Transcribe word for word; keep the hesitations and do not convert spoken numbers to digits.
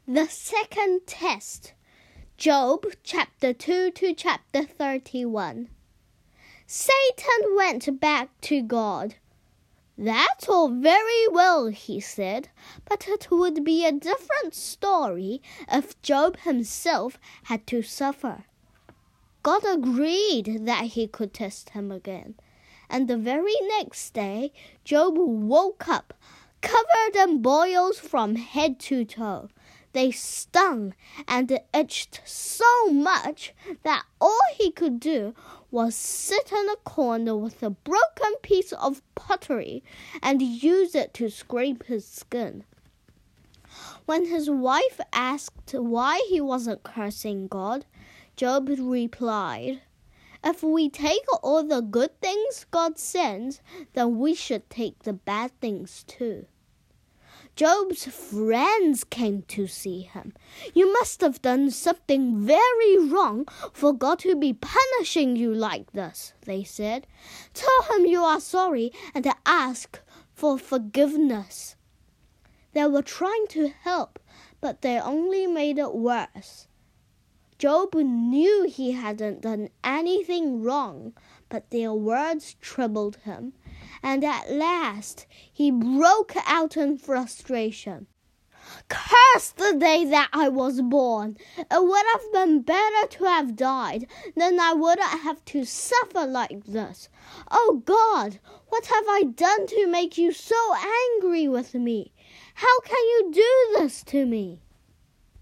The second test. Job chapter two to chapter thirty-one. Satan went back to God. "That's all very well," he said, "but it would be a different story if Job himself had to suffer." God agreed that he could test him again, and the very next day Job woke up, covered in boils from head to toe. They stung and itched so much that all he could do was sit in a corner with a broken piece of pottery and use it to scrape his skin. When his wife asked why he wasn't cursing God, Job replied, "If we take all the good things God sends, then we should take the bad things too." Job's friends came to see him. "You must have done something very wrong for God to be punishing you like this," they said. "Tell him you are sorry and ask for forgiveness." They were trying to help, but they only made it worse. Job knew he hadn't done anything wrong, but their words troubled him, and at last he broke out in frustration. "Curse the day that I was born! It would have been better to have died, then I wouldn't have to suffer like this. Oh God, what have I done to make you so angry with me? How can you do this to me?"